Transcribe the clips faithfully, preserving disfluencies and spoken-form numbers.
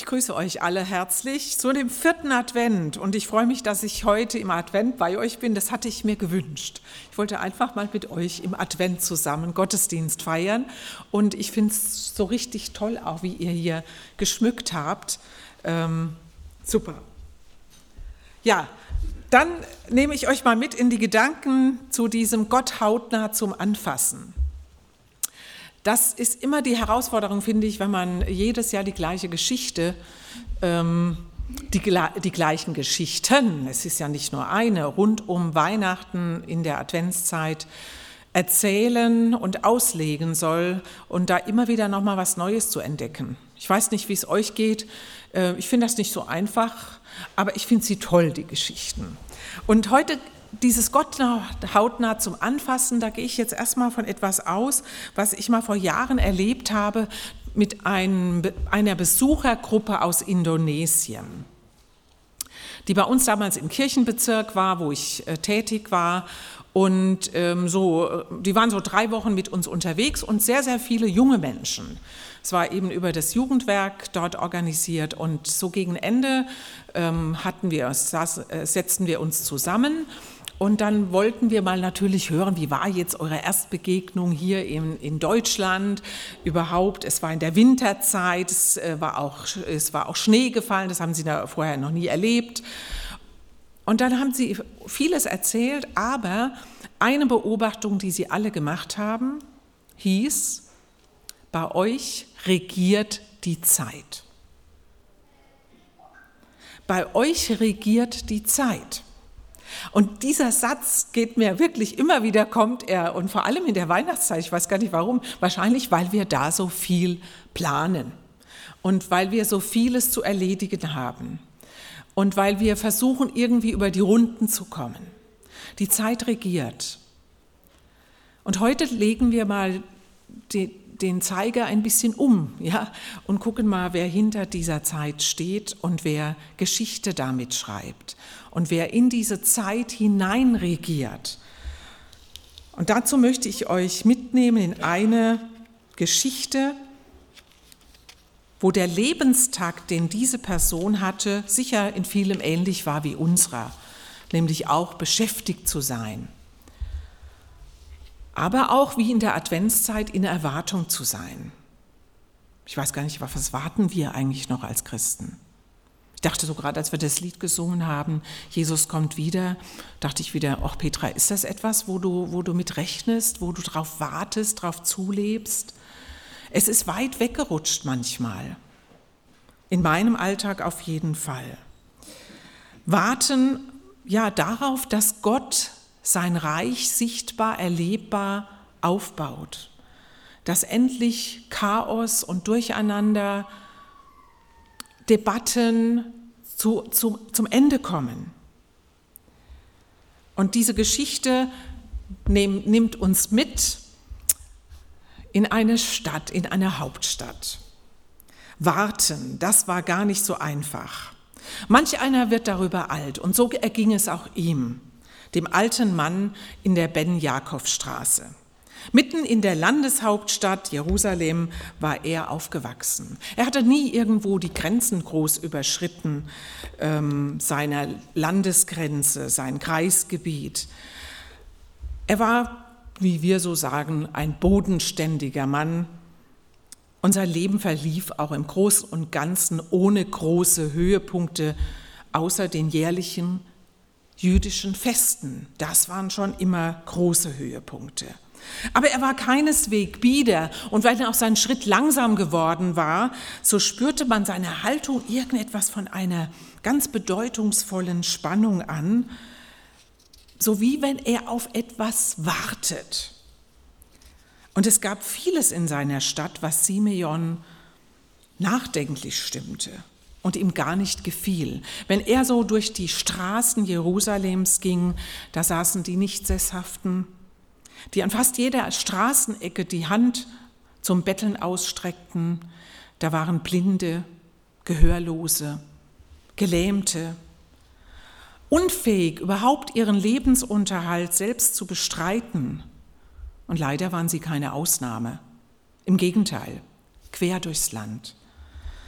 Ich grüße euch alle herzlich zu dem vierten Advent und ich freue mich, dass ich heute im Advent bei euch bin. Das hatte ich mir gewünscht. Ich wollte einfach mal mit euch im Advent zusammen Gottesdienst feiern und ich finde es so richtig toll, auch wie ihr hier geschmückt habt. Ähm, super. Ja, dann nehme ich euch mal mit in die Gedanken zu diesem Gott hautnah zum Anfassen. Das ist immer die Herausforderung, finde ich, wenn man jedes Jahr die gleiche Geschichte, ähm, die, die gleichen Geschichten, es ist ja nicht nur eine, rund um Weihnachten in der Adventszeit erzählen und auslegen soll und da immer wieder nochmal was Neues zu entdecken. Ich weiß nicht, wie es euch geht, äh, ich finde das nicht so einfach, aber ich finde sie toll, die Geschichten. Und heute dieses Gott hautnah zum Anfassen, da gehe ich jetzt erstmal von etwas aus, was ich mal vor Jahren erlebt habe mit einem, einer Besuchergruppe aus Indonesien, die bei uns damals im Kirchenbezirk war, wo ich äh, tätig war. Und ähm, so, die waren so drei Wochen mit uns unterwegs und sehr, sehr viele junge Menschen. Es war eben über das Jugendwerk dort organisiert und so gegen Ende ähm, hatten wir, saß, äh, setzten wir uns zusammen. Und dann wollten wir mal natürlich hören, wie war jetzt eure Erstbegegnung hier in, in Deutschland überhaupt. Es war in der Winterzeit, es war, auch, es war auch Schnee gefallen, das haben sie da vorher noch nie erlebt. Und dann haben sie vieles erzählt, aber eine Beobachtung, die sie alle gemacht haben, hieß, bei euch regiert die Zeit. Bei euch regiert die Zeit. Und dieser Satz geht mir wirklich immer wieder, kommt er, und vor allem in der Weihnachtszeit, ich weiß gar nicht warum, wahrscheinlich, weil wir da so viel planen und weil wir so vieles zu erledigen haben und weil wir versuchen, irgendwie über die Runden zu kommen. Die Zeit regiert. Und heute legen wir mal die, den Zeiger ein bisschen um, ja, und gucken mal, wer hinter dieser Zeit steht und wer Geschichte damit schreibt. Und wer in diese Zeit hinein regiert. Und dazu möchte ich euch mitnehmen in eine Geschichte, wo der Lebenstakt, den diese Person hatte, sicher in vielem ähnlich war wie unserer, nämlich auch beschäftigt zu sein. Aber auch wie in der Adventszeit in Erwartung zu sein. Ich weiß gar nicht, was warten wir eigentlich noch als Christen? Ich dachte so gerade, als wir das Lied gesungen haben, Jesus kommt wieder, dachte ich wieder, ach Petra, ist das etwas, wo du, wo du mit rechnest, wo du drauf wartest, drauf zulebst? Es ist weit weggerutscht manchmal. In meinem Alltag auf jeden Fall. Warten, ja, darauf, dass Gott sein Reich sichtbar, erlebbar aufbaut. Dass endlich Chaos und Durcheinander, Debatten zu, zu, zum Ende kommen. Und diese Geschichte nehm, nimmt uns mit in eine Stadt, in eine Hauptstadt. Warten, das war gar nicht so einfach. Manch einer wird darüber alt und so erging es auch ihm, dem alten Mann in der Ben-Jakob-Straße. Mitten in der Landeshauptstadt Jerusalem war er aufgewachsen. Er hatte nie irgendwo die Grenzen groß überschritten, ähm, seiner Landesgrenze, sein Kreisgebiet. Er war, wie wir so sagen, ein bodenständiger Mann. Und sein Leben verlief auch im Großen und Ganzen ohne große Höhepunkte, außer den jährlichen jüdischen Festen. Das waren schon immer große Höhepunkte. Aber er war keineswegs bieder und weil auch sein Schritt langsam geworden war, so spürte man seine Haltung irgendetwas von einer ganz bedeutungsvollen Spannung an, so wie wenn er auf etwas wartet. Und es gab vieles in seiner Stadt, was Simeon nachdenklich stimmte und ihm gar nicht gefiel. Wenn er so durch die Straßen Jerusalems ging, da saßen die Nichtsesshaften, die an fast jeder Straßenecke die Hand zum Betteln ausstreckten. Da waren Blinde, Gehörlose, Gelähmte, unfähig, überhaupt ihren Lebensunterhalt selbst zu bestreiten. Und leider waren sie keine Ausnahme. Im Gegenteil, quer durchs Land.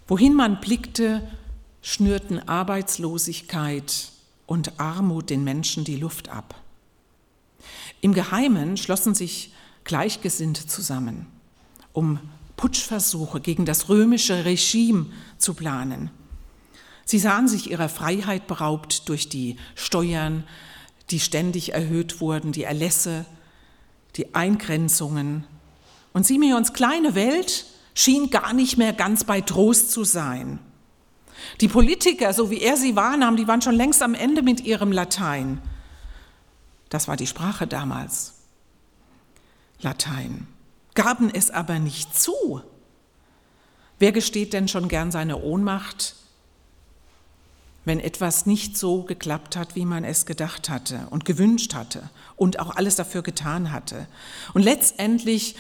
Wohin man blickte, schnürten Arbeitslosigkeit und Armut den Menschen die Luft ab. Im Geheimen schlossen sich Gleichgesinnte zusammen, um Putschversuche gegen das römische Regime zu planen. Sie sahen sich ihrer Freiheit beraubt durch die Steuern, die ständig erhöht wurden, die Erlässe, die Eingrenzungen. Und Simeons kleine Welt schien gar nicht mehr ganz bei Trost zu sein. Die Politiker, so wie er sie wahrnahm, die waren schon längst am Ende mit ihrem Latein. Das war die Sprache damals. Latein. Gaben es aber nicht zu. Wer gesteht denn schon gern seine Ohnmacht, wenn etwas nicht so geklappt hat, wie man es gedacht hatte und gewünscht hatte und auch alles dafür getan hatte? Und letztendlich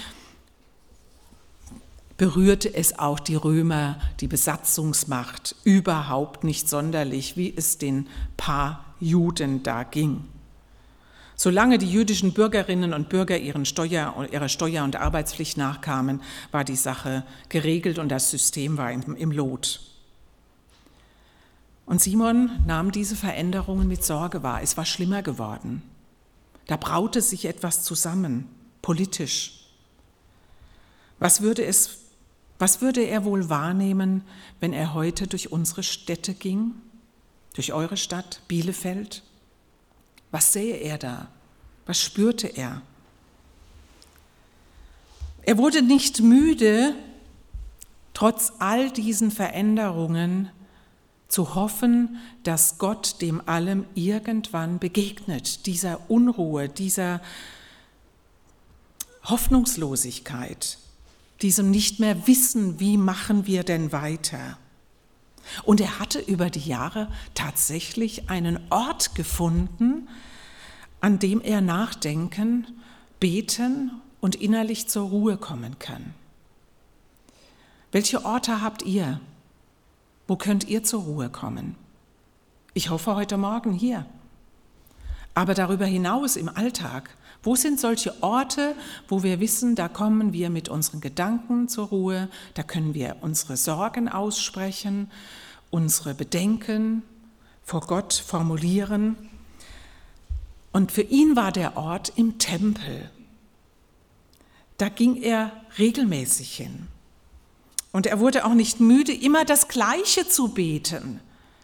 berührte es auch die Römer, die Besatzungsmacht, überhaupt nicht sonderlich, wie es den paar Juden da ging. Solange die jüdischen Bürgerinnen und Bürger ihren Steuer, ihrer Steuer- und Arbeitspflicht nachkamen, war die Sache geregelt und das System war im, im Lot. Und Simon nahm diese Veränderungen mit Sorge wahr. Es war schlimmer geworden. Da braute sich etwas zusammen, politisch. Was würde es, was würde er wohl wahrnehmen, wenn er heute durch unsere Städte ging, durch eure Stadt, Bielefeld? Was sähe er da? Was spürte er? Er wurde nicht müde, trotz all diesen Veränderungen zu hoffen, dass Gott dem allem irgendwann begegnet, dieser Unruhe, dieser Hoffnungslosigkeit, diesem nicht mehr wissen, wie machen wir denn weiter. Und er hatte über die Jahre tatsächlich einen Ort gefunden, an dem er nachdenken, beten und innerlich zur Ruhe kommen kann. Welche Orte habt ihr? Wo könnt ihr zur Ruhe kommen? Ich hoffe heute Morgen hier. Aber darüber hinaus im Alltag, wo sind solche Orte, wo wir wissen, da kommen wir mit unseren Gedanken zur Ruhe, da können wir unsere Sorgen aussprechen, unsere Bedenken vor Gott formulieren. Und für ihn war der Ort im Tempel. Da ging er regelmäßig hin. Und er wurde auch nicht müde, immer das Gleiche zu beten.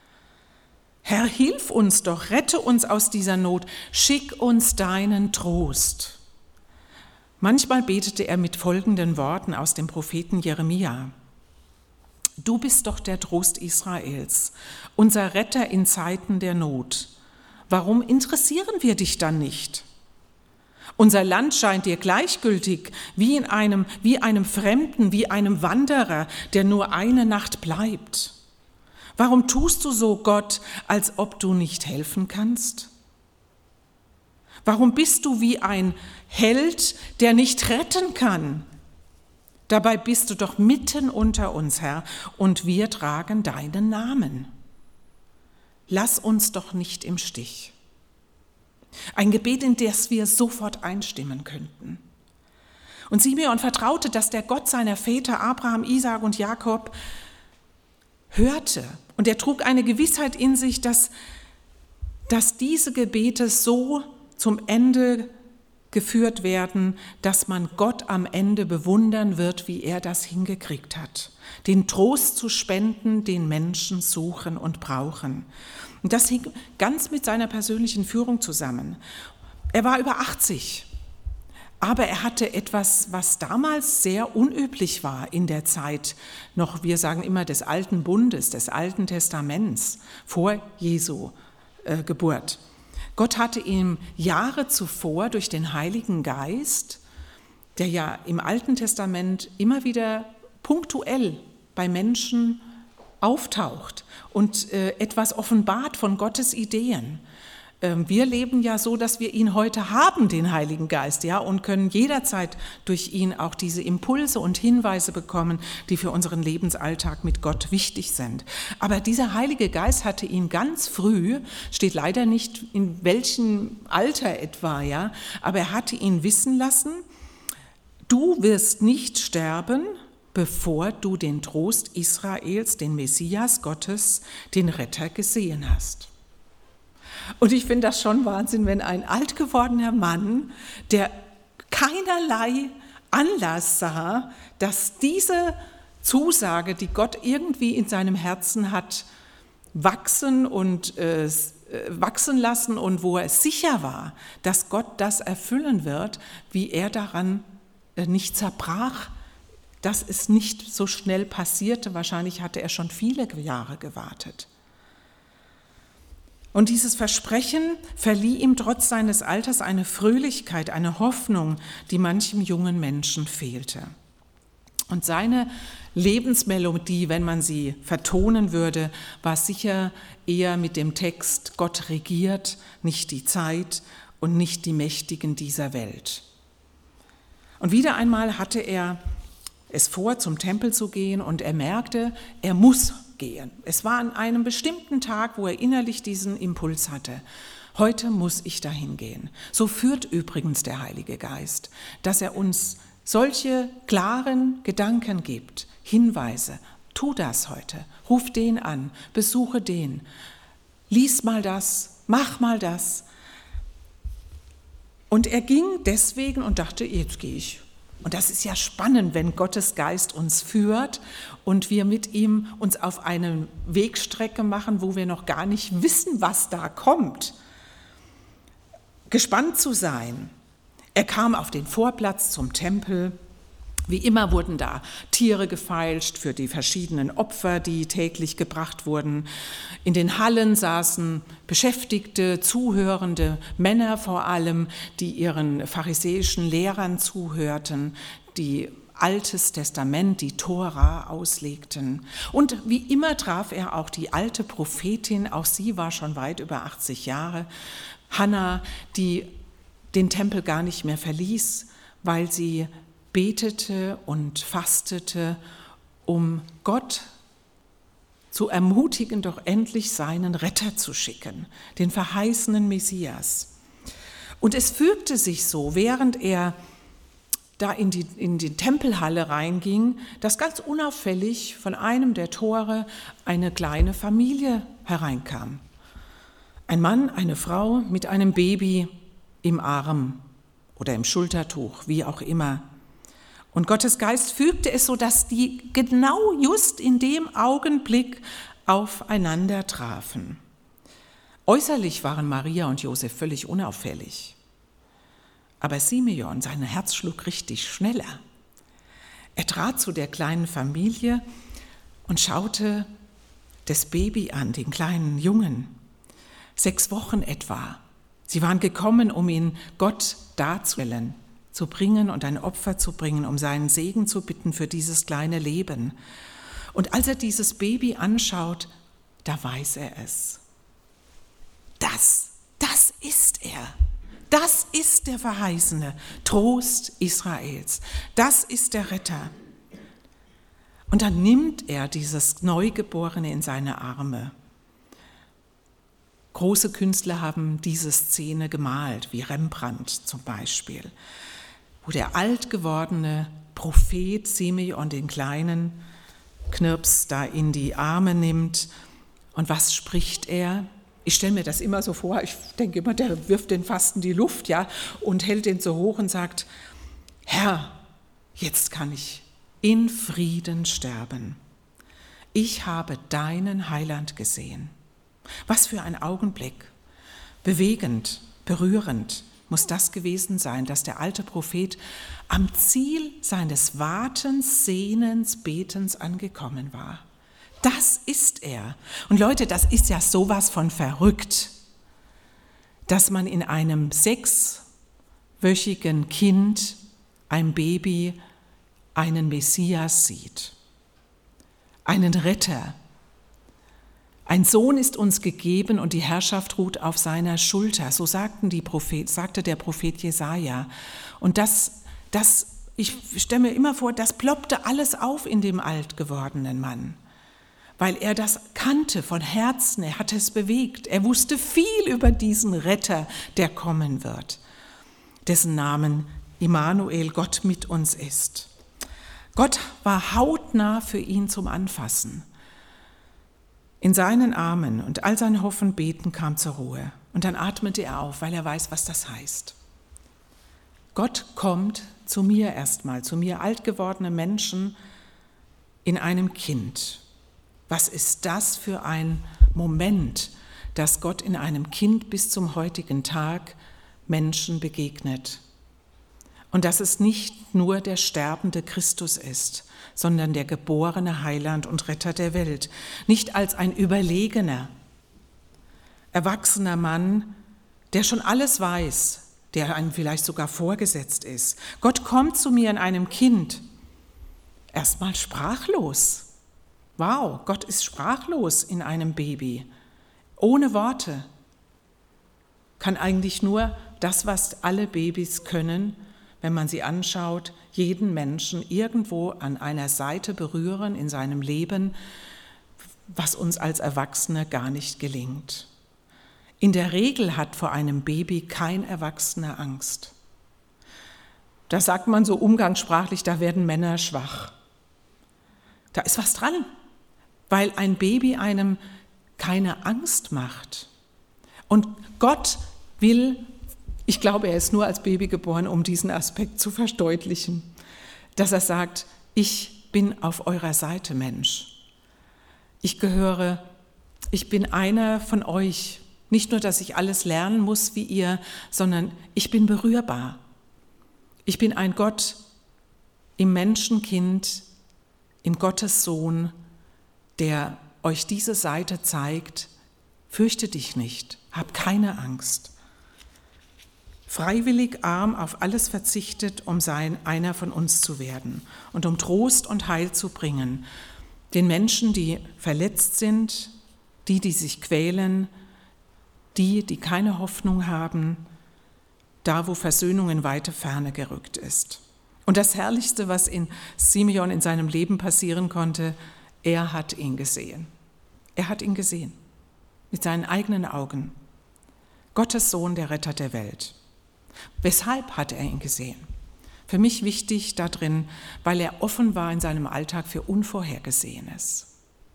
Herr, hilf uns doch, rette uns aus dieser Not, schick uns deinen Trost. Manchmal betete er mit folgenden Worten aus dem Propheten Jeremia. Du bist doch der Trost Israels, unser Retter in Zeiten der Not. Warum interessieren wir dich dann nicht? Unser Land scheint dir gleichgültig, wie in einem, wie einem Fremden, wie einem Wanderer, der nur eine Nacht bleibt. Warum tust du so, Gott, als ob du nicht helfen kannst? Warum bist du wie ein Held, der nicht retten kann? Dabei bist du doch mitten unter uns, Herr, und wir tragen deinen Namen. Lass uns doch nicht im Stich. Ein Gebet, in das wir sofort einstimmen könnten. Und Simeon vertraute, dass der Gott seiner Väter Abraham, Isaak und Jakob hörte. Und er trug eine Gewissheit in sich, dass, dass diese Gebete so zum Ende geführt werden, dass man Gott am Ende bewundern wird, wie er das hingekriegt hat. Den Trost zu spenden, den Menschen suchen und brauchen. Und das hing ganz mit seiner persönlichen Führung zusammen. Er war über achtzig, aber er hatte etwas, was damals sehr unüblich war in der Zeit, noch, wir sagen immer, des Alten Bundes, des Alten Testaments, vor Jesu äh, Geburt. Gott hatte ihm Jahre zuvor durch den Heiligen Geist, der ja im Alten Testament immer wieder punktuell bei Menschen auftaucht und äh, etwas offenbart von Gottes Ideen. Ähm, wir leben ja so, dass wir ihn heute haben, den Heiligen Geist, ja, und können jederzeit durch ihn auch diese Impulse und Hinweise bekommen, die für unseren Lebensalltag mit Gott wichtig sind. Aber dieser Heilige Geist hatte ihn ganz früh, steht leider nicht in welchem Alter etwa, ja, aber er hatte ihn wissen lassen, du wirst nicht sterben, bevor du den Trost Israels, den Messias Gottes, den Retter gesehen hast. Und ich finde das schon Wahnsinn, wenn ein alt gewordener Mann, der keinerlei Anlass sah, dass diese Zusage, die Gott irgendwie in seinem Herzen hat, wachsen und äh, wachsen lassen und wo er sicher war, dass Gott das erfüllen wird, wie er daran äh, nicht zerbrach, dass es nicht so schnell passierte. Wahrscheinlich hatte er schon viele Jahre gewartet. Und dieses Versprechen verlieh ihm trotz seines Alters eine Fröhlichkeit, eine Hoffnung, die manchem jungen Menschen fehlte. Und seine Lebensmelodie, wenn man sie vertonen würde, war sicher eher mit dem Text: Gott regiert, nicht die Zeit und nicht die Mächtigen dieser Welt. Und wieder einmal hatte er es vor, zum Tempel zu gehen, und er merkte, er muss gehen. Es war an einem bestimmten Tag, wo er innerlich diesen Impuls hatte. Heute muss ich dahin gehen. So führt übrigens der Heilige Geist, dass er uns solche klaren Gedanken gibt, Hinweise. Tu das heute, ruf den an, besuche den, lies mal das, mach mal das. Und er ging deswegen und dachte, jetzt gehe ich. Und das ist ja spannend, wenn Gottes Geist uns führt und wir mit ihm uns auf eine Wegstrecke machen, wo wir noch gar nicht wissen, was da kommt. Gespannt zu sein. Er kam auf den Vorplatz zum Tempel. Wie immer wurden da Tiere gefeilscht für die verschiedenen Opfer, die täglich gebracht wurden. In den Hallen saßen beschäftigte, zuhörende Männer vor allem, die ihren pharisäischen Lehrern zuhörten, die Altes Testament, die Tora auslegten. Und wie immer traf er auch die alte Prophetin, auch sie war schon weit über achtzig Jahre, Hannah, die den Tempel gar nicht mehr verließ, weil sie betete und fastete, um Gott zu ermutigen, doch endlich seinen Retter zu schicken, den verheißenen Messias. Und es fügte sich so, während er da in die, in die Tempelhalle reinging, dass ganz unauffällig von einem der Tore eine kleine Familie hereinkam. Ein Mann, eine Frau mit einem Baby im Arm oder im Schultertuch, wie auch immer. Und Gottes Geist fügte es so, dass die genau just in dem Augenblick aufeinander trafen. Äußerlich waren Maria und Josef völlig unauffällig. Aber Simeon, sein Herz schlug richtig schneller. Er trat zu der kleinen Familie und schaute das Baby an, den kleinen Jungen. Sechs Wochen etwa. Sie waren gekommen, um ihn Gott darzustellen, zu bringen und ein Opfer zu bringen, um seinen Segen zu bitten für dieses kleine Leben. Und als er dieses Baby anschaut, da weiß er es. Das, das ist er. Das ist der verheißene Trost Israels. Das ist der Retter. Und dann nimmt er dieses Neugeborene in seine Arme. Große Künstler haben diese Szene gemalt, wie Rembrandt zum Beispiel, wo der alt gewordene Prophet Simeon den kleinen Knirps da in die Arme nimmt. Und was spricht er? Ich stelle mir das immer so vor, ich denke immer, der wirft den fast in die Luft, ja, und hält den so hoch und sagt: Herr, jetzt kann ich in Frieden sterben. Ich habe deinen Heiland gesehen. Was für ein Augenblick. Bewegend, berührend muss das gewesen sein, dass der alte Prophet am Ziel seines Wartens, Sehnens, Betens angekommen war. Das ist er. Und Leute, das ist ja sowas von verrückt, dass man in einem sechswöchigen Kind, einem Baby, einen Messias sieht, einen Retter. Ein Sohn ist uns gegeben und die Herrschaft ruht auf seiner Schulter. So sagten die Prophet, sagte der Prophet Jesaja. Und das, das, ich stelle mir immer vor, das ploppte alles auf in dem alt gewordenen Mann, weil er das kannte von Herzen, er hatte es bewegt. Er wusste viel über diesen Retter, der kommen wird, dessen Namen Immanuel, Gott mit uns ist. Gott war hautnah für ihn zum Anfassen. In seinen Armen und all sein Hoffen, Beten kam zur Ruhe. Und dann atmete er auf, weil er weiß, was das heißt. Gott kommt zu mir erstmal, zu mir alt gewordene Menschen in einem Kind. Was ist das für ein Moment, dass Gott in einem Kind bis zum heutigen Tag Menschen begegnet? Und dass es nicht nur der sterbende Christus ist, sondern der geborene Heiland und Retter der Welt. Nicht als ein überlegener, erwachsener Mann, der schon alles weiß, der einem vielleicht sogar vorgesetzt ist. Gott kommt zu mir in einem Kind, erstmal sprachlos. Wow, Gott ist sprachlos in einem Baby, ohne Worte. Kann eigentlich nur das, was alle Babys können, wenn man sie anschaut, jeden Menschen irgendwo an einer Seite berühren in seinem Leben, was uns als Erwachsene gar nicht gelingt. In der Regel hat vor einem Baby kein Erwachsener Angst. Da sagt man so umgangssprachlich, da werden Männer schwach. Da ist was dran, weil ein Baby einem keine Angst macht. Und Gott will, ich glaube, er ist nur als Baby geboren, um diesen Aspekt zu verdeutlichen, dass er sagt, ich bin auf eurer Seite, Mensch. Ich gehöre, ich bin einer von euch. Nicht nur, dass ich alles lernen muss wie ihr, sondern ich bin berührbar. Ich bin ein Gott im Menschenkind, im Gottes Sohn, der euch diese Seite zeigt. Fürchte dich nicht, hab keine Angst. Freiwillig arm auf alles verzichtet, um sein einer von uns zu werden und um Trost und Heil zu bringen. Den Menschen, die verletzt sind, die, die sich quälen, die, die keine Hoffnung haben, da, wo Versöhnung in weite Ferne gerückt ist. Und das Herrlichste, was in Simeon in seinem Leben passieren konnte, er hat ihn gesehen. Er hat ihn gesehen, mit seinen eigenen Augen. Gottes Sohn, der Retter der Welt. Weshalb hat er ihn gesehen? Für mich wichtig da drin, weil er offen war in seinem Alltag für Unvorhergesehenes.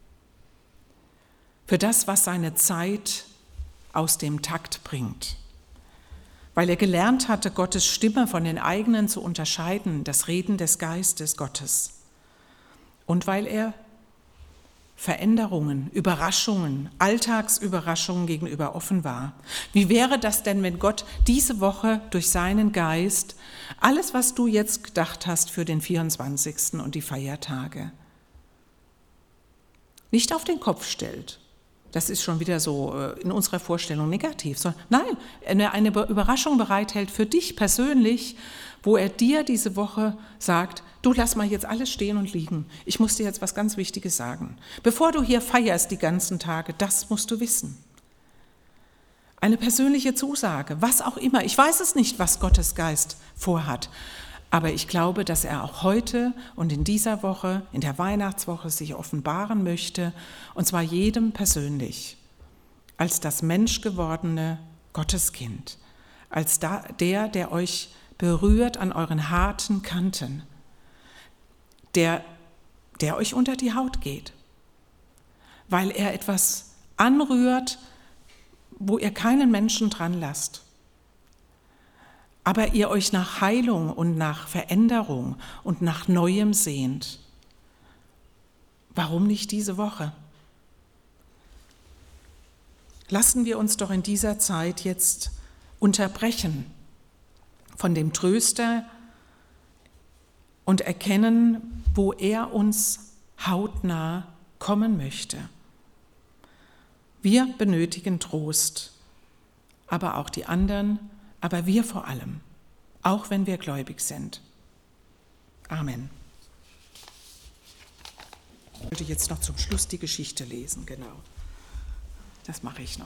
Für das, was seine Zeit aus dem Takt bringt. Weil er gelernt hatte, Gottes Stimme von den eigenen zu unterscheiden, das Reden des Geistes Gottes. Und weil er Veränderungen, Überraschungen, Alltagsüberraschungen gegenüber offen war. Wie wäre das denn, wenn Gott diese Woche durch seinen Geist alles, was du jetzt gedacht hast für den vierundzwanzigsten und die Feiertage, nicht auf den Kopf stellt? Das ist schon wieder so in unserer Vorstellung negativ. Sondern nein, eine Überraschung bereithält für dich persönlich, wo er dir diese Woche sagt, du lass mal jetzt alles stehen und liegen. Ich muss dir jetzt was ganz Wichtiges sagen. Bevor du hier feierst die ganzen Tage, das musst du wissen. Eine persönliche Zusage, was auch immer. Ich weiß es nicht, was Gottes Geist vorhat. Aber ich glaube, dass er auch heute und in dieser Woche, in der Weihnachtswoche, sich offenbaren möchte, und zwar jedem persönlich, als das menschgewordene Gotteskind, als der, der euch berührt an euren harten Kanten, der, der euch unter die Haut geht, weil er etwas anrührt, wo ihr keinen Menschen dran lasst. Aber ihr euch nach Heilung und nach Veränderung und nach Neuem sehnt. Warum nicht diese Woche? Lassen wir uns doch in dieser Zeit jetzt unterbrechen von dem Tröster und erkennen, wo er uns hautnah kommen möchte. Wir benötigen Trost, aber auch die anderen, aber wir vor allem, auch wenn wir gläubig sind. Amen. Ich wollte jetzt noch zum Schluss die Geschichte lesen, genau. Das mache ich noch.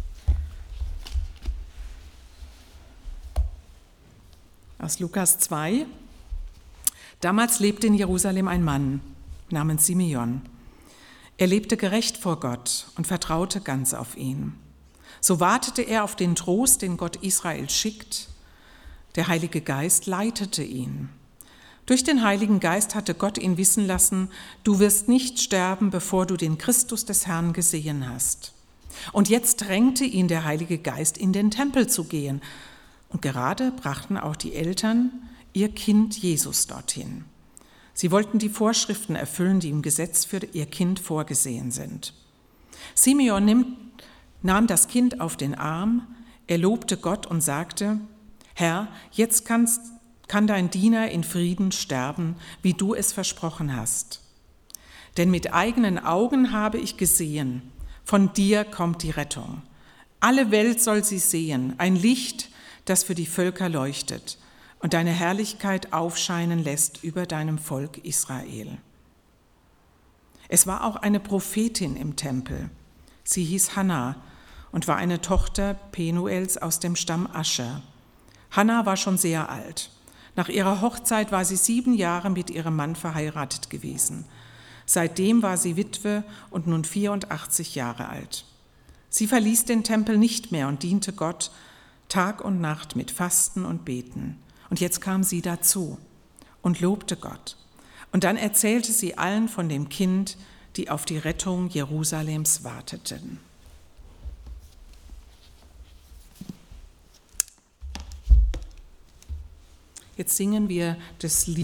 Aus Lukas zwei. Damals lebte in Jerusalem ein Mann namens Simeon. Er lebte gerecht vor Gott und vertraute ganz auf ihn. So wartete er auf den Trost, den Gott Israel schickt. Der Heilige Geist leitete ihn. Durch den Heiligen Geist hatte Gott ihn wissen lassen, du wirst nicht sterben, bevor du den Christus des Herrn gesehen hast. Und jetzt drängte ihn der Heilige Geist, in den Tempel zu gehen. Und gerade brachten auch die Eltern ihr Kind Jesus dorthin. Sie wollten die Vorschriften erfüllen, die im Gesetz für ihr Kind vorgesehen sind. Simeon nimmt, nahm das Kind auf den Arm, er lobte Gott und sagte, Herr, jetzt kannst, kann dein Diener in Frieden sterben, wie du es versprochen hast. Denn mit eigenen Augen habe ich gesehen, von dir kommt die Rettung. Alle Welt soll sie sehen, ein Licht, das für die Völker leuchtet und deine Herrlichkeit aufscheinen lässt über deinem Volk Israel. Es war auch eine Prophetin im Tempel. Sie hieß Hannah und war eine Tochter Penuels aus dem Stamm Ascher. Hannah war schon sehr alt. Nach ihrer Hochzeit war sie sieben Jahre mit ihrem Mann verheiratet gewesen. Seitdem war sie Witwe und nun vierundachtzig Jahre alt. Sie verließ den Tempel nicht mehr und diente Gott Tag und Nacht mit Fasten und Beten. Und jetzt kam sie dazu und lobte Gott. Und dann erzählte sie allen von dem Kind, die auf die Rettung Jerusalems warteten. Jetzt singen wir das Lied.